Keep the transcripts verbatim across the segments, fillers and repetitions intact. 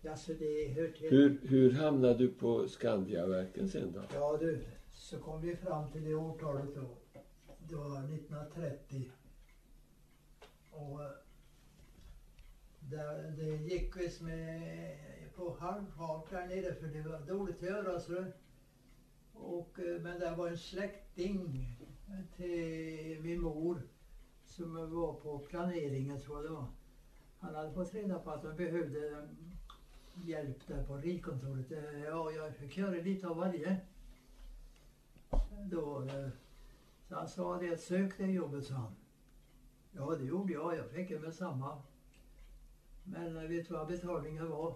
Ja, så det hör till. Hur, hur hamnade du på Skandiaverken sen då? Ja du, så kom vi fram till det årtalet då. Det var nittonhundratrettio. Och där, det gick visst med på halvfart där nere för det var dåligt att göra så. Och, men det var en släkting till min mor som var på planeringen tror jag det var. Han hade fått reda på att de behövde hjälp där på ritkontoret. Ja, jag fick göra lite av varje. Då, så han sa det, sök det jobbet, sa han. Ja, det gjorde jag. Jag fick det med samma. Men vet du vad betalningen var?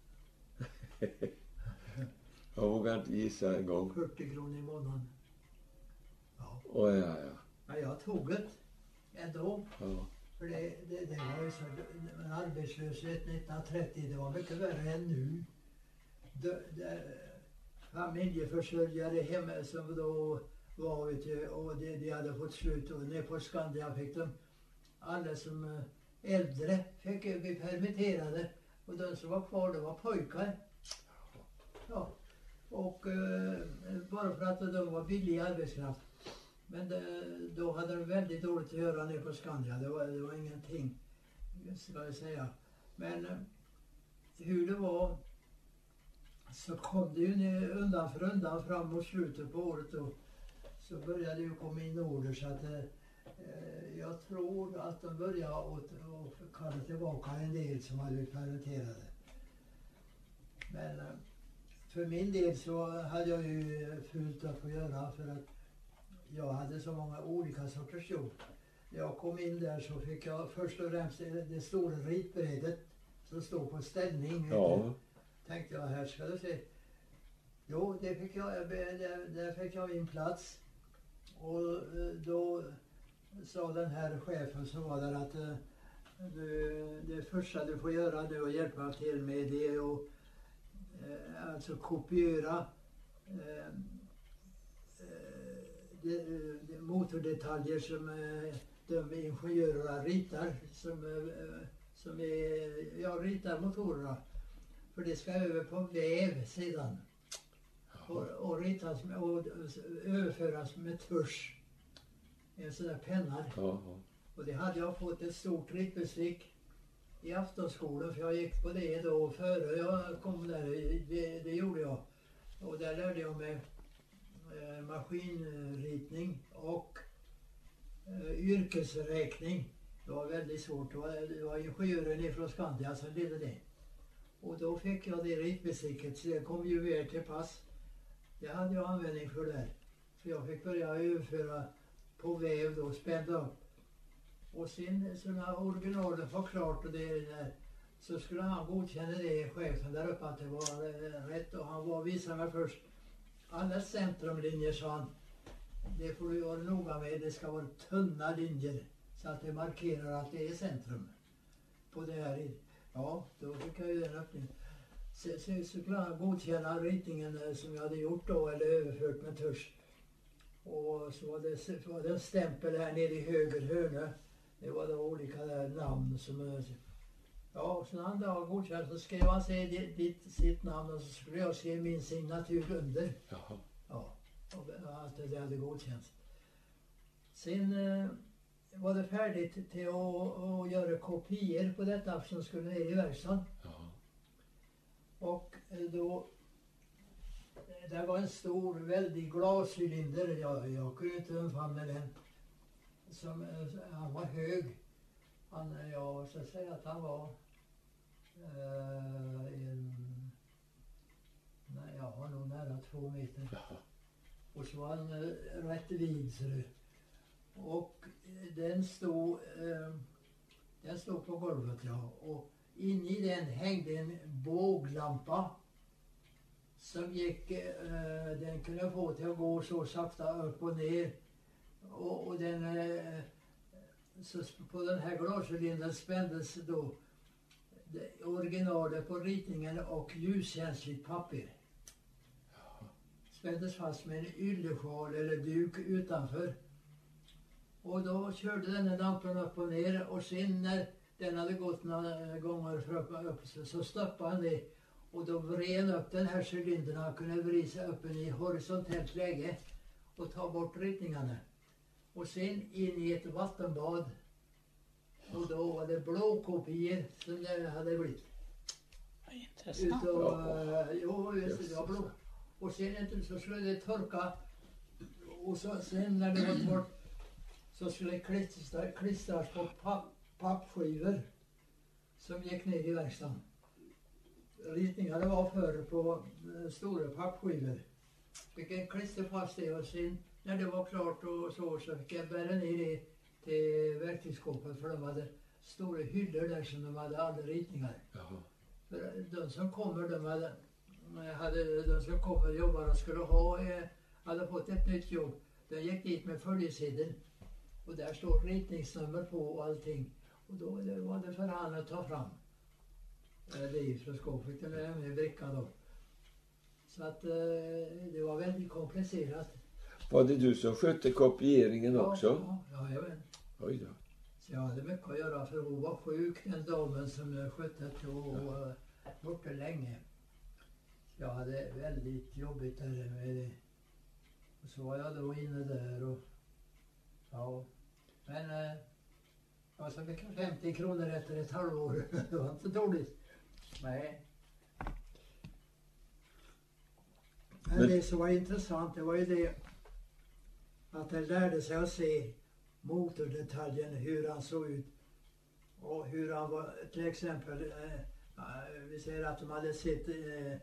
Jag vågar inte gissa en gång. fyrtio kronor i månaden. Ja. Oh, ja, ja. Men jag tog det ändå. Ja. För det, det, det var ju så, en arbetslöshet nittonhundratrettio, det var mycket värre än nu. De, de, familjeförsörjare hemma som då var, vet du, och de, de hade fått slut och ner på Skandia fick de, alla som äldre fick bli permitterade och de som var kvar, det var pojkar. Ja, och eh, bara för att de var billig arbetskraft. Men det, då hade de väldigt dåligt att göra ner på Skandia. Det var, det var ingenting, ska jag säga. Men eh, hur det var så kom det ju ner, undan för undan fram mot slutet på året. Och så började det ju komma in order så att eh, jag tror att de började att kalla tillbaka en del som hade blivit permitterade. Men eh, för min del så hade jag ju fullt att få göra för att jag hade så många olika sorters jobb. När jag kom in där så fick jag först och främst det, det stora ritbrädet som stod på ställning. Ja. Tänkte jag, här ska du se. Jo, det fick jag, där, där fick jag min plats. Och då sa den här chefen som var där att du, det första du får göra nu och hjälpa till med det och eh, alltså kopiera eh, De, de motordetaljer som eh, de ingenjörerna ritar som, eh, som är, ja, ritar motorerna. För det ska över på väv sedan. Och, och ritas med, och överföras med tusch. En sån där penna. Jaha. Och det hade jag fått ett stort ritbestick i aftonskolan för jag gick på det då före jag kom där. Det, det gjorde jag. Och där lärde jag mig maskinritning och uh, yrkesräkning. Det var väldigt svårt. Det var, det var ingenjören ifrån Skandia som ledde det. Och då fick jag det ritbesticket så det kom ju väl till pass. Det hade jag användning för där. Så jag fick börja överföra på väv då, spända upp. Och sen så när originalet var klart och det där, så skulle han godkänna det, chefen där uppe, att det var uh, rätt. Och han var visade mig först alla centrumlinjer, sa han, det får du vara noga med, det ska vara tunna linjer så att det markerar att det är centrum på det här. Ja, då fick jag ju den öppningen. Så, så, så skulle han godkänna ritningen som jag hade gjort då, eller överfört med tusch. Och så var det, så var det en stämpel här nere i höger hörna. Det var då olika där namn som... Ja, och så när han då godkänt så skrev han sig ditt, ditt, sitt namn och så skulle jag skriva min signatur under. Jaha. Ja, och allt det hade godkänts. Sen eh, var det färdigt till att, att göra kopior på detta som skulle ner i verkstaden. Jaha. Och då, det var en stor, väldig glascylinder. Jag, jag kunde inte undfamna den. Som, han var hög. Han, jag ska säga att han var uh, en, nej, jag var nog nära två meter. Jaha. Och så var han uh, rätt vid. Så det. Och den stod, uh, den stod på golvet, ja. Och in i den hängde en båglampa som gick, uh, den kunde få till att gå så sakta upp och ner. Och, och den... Uh, Så på den här glascylindern spändes då originalet på ritningen och ljuskänsligt papper. Spändes fast med en yllesjal eller duk utanför. Och då körde den här lampan upp och ner och sen när den hade gått några gånger för upp, upp så, så stoppade han det. Och då vred upp den här cylindern. Han kunde vrida sig upp i horisontellt läge och ta bort ritningarna. Och sen in i ett vattenbad. Och då var det blåkopior som det hade blivit. Intressant. Utav, Ja. uh, jo, just det, det var blå. Och sen inte så skulle det torka. Och så, sen när det var torrt så skulle det klistras, klistras på papp, pappskivor som gick ner i verkstaden. Ritningarna var förr på uh, stora pappskivor. Fick jag klistra fast det och sen när det var klart och så, så fick jag bära ner det till verktygsskåpet för de hade stora hyllor där som de hade alla ritningar. Jaha. För de som kommer, de hade, hade de som kommer jobbarna skulle ha, eh, hade fått ett nytt jobb. De gick dit med följesedel och där står ritningsnummer på och allting. Och då det var det för han att ta fram eh, det ifrån skåpet med, med brickan då. Så att eh, det var väldigt komplicerat. Var det du som skötte kopieringen också? Ja, ja, jag vet. Oj då. Så jag hade mycket att göra för hon var sjuk, den damen som jag skötte och ja. Borta länge. Jag hade väldigt jobbigt där med det. Och så var jag då inne där och ja. Men eh, jag var så mycket femtio kronor efter ett halvår. Det var inte dåligt. Nej. Men, Men det som var intressant det var ju det att jag lärde sig att se motordetaljen, hur han såg ut och hur han var, till exempel eh, vi säger att de hade sett eh,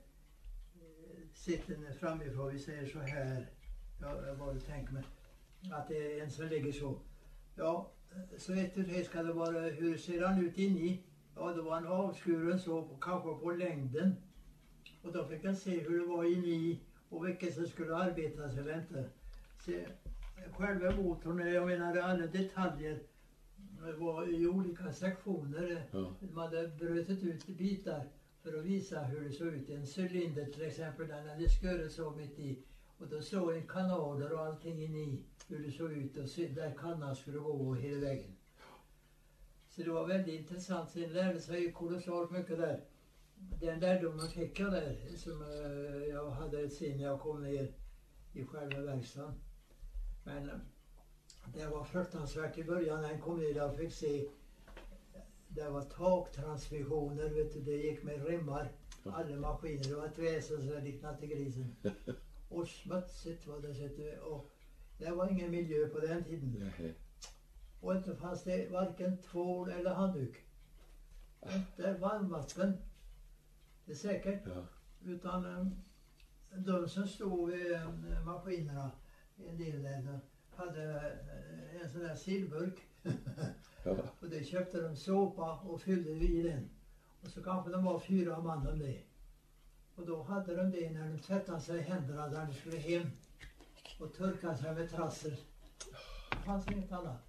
sitter framifrån, vi säger så här, ja, jag bara tänker mig att det är en som ligger så, ja, så efter det ska det vara, hur ser han ut in i, ja då var han avskuren så, kanske på längden och då fick jag se hur det var in i och vilket som skulle arbetas eller inte. Se, själva motorn, jag menar alla detaljer var i olika sektioner. Ja. Man hade brutit ut bitar för att visa hur det såg ut. En cylinder till exempel, den hade skurit så mitt i. Och då såg en kanaler och allting in i hur det såg ut och där kannan skulle gå hela vägen. Så det var väldigt intressant. Sen lärde sig ju kolossalt mycket där. Den lärdomen fick jag där som jag hade sen jag kom ner i själva verkstaden. Men det var fruktansvärt i början när jag kom ner och fick se. Det var taktransmissioner, vet du, det gick med remmar. Alla maskiner, det var ett väsen så liknade till grisen. Och smutsigt var det, vet du. Och det var ingen miljö på den tiden. Nej. Och inte fanns det varken tvål eller handduk. Inte varmvatten. Det är säkert. Ja. Utan um, de som stod vid um, maskinerna, en del där, hade uh, en sån där sillburk. Ja. Och det köpte de såpa och fyllde i den. Och så kanske de var fyra man om det. Och då hade de det när de tvättade sig i händerna där de skulle hem. Och torkade sig med trassel. Det fanns inget annat.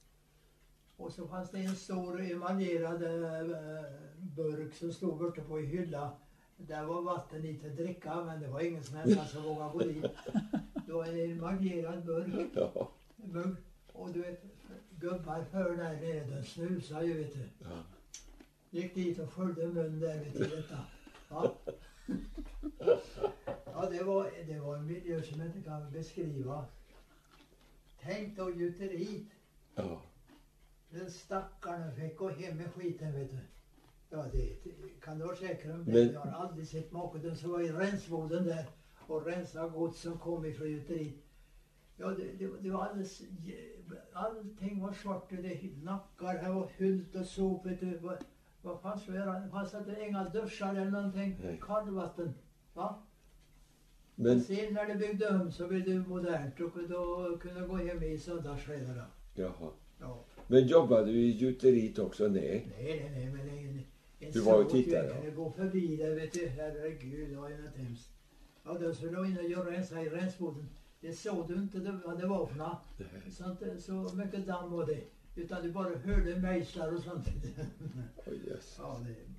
Och så fanns det en stor emaljerad äh, burk som stod borta på i hylla. Där var vatten i till dricka, men det var ingen som helst som vågade gå dit. Det var en emaljerad burk. Ja. Mugg. Och du vet, gubbar för där nere, de snusade ju, vet du. Ja. Gick dit och följde mun där, vet du, detta. Ja. Ja, det var, det var en miljö som jag inte kan beskriva. Tänk då gjuteriet. Ja. Den stackarna fick gå hem med skiten, vet du. Ja, det, det kan du vara säker om det. Men- Jag har aldrig sett maken. Den som var i rensboden där och rensa gods som kom ifrån gjuteriet. Ja, det, det, det var alldeles, allting var svart. Det nackar, här var hult och sop, vet du. Vad, vad fanns det där? Det fanns inte inga duschar eller någonting. Nej. Kallvatten. Va? Men, Sen när det byggde om så blev det modernt och då kunde jag gå hem i söndagsskedorna. jaha. Ja. Men jobbade du i gjuteriet också? Nej. Nej, nej, nej, men en, en Du var ju såg tittare, ju, kunde gå förbi där, vet du. Herregud, det var ju något hemskt. Ja, då skulle jag in och göra rensa i rensboden. Det såg du inte det, vad det var för något. Nej. Sånt, så mycket damm var det. Utan du bara hörde mejslar och sånt. Oj, yes. Ja, det,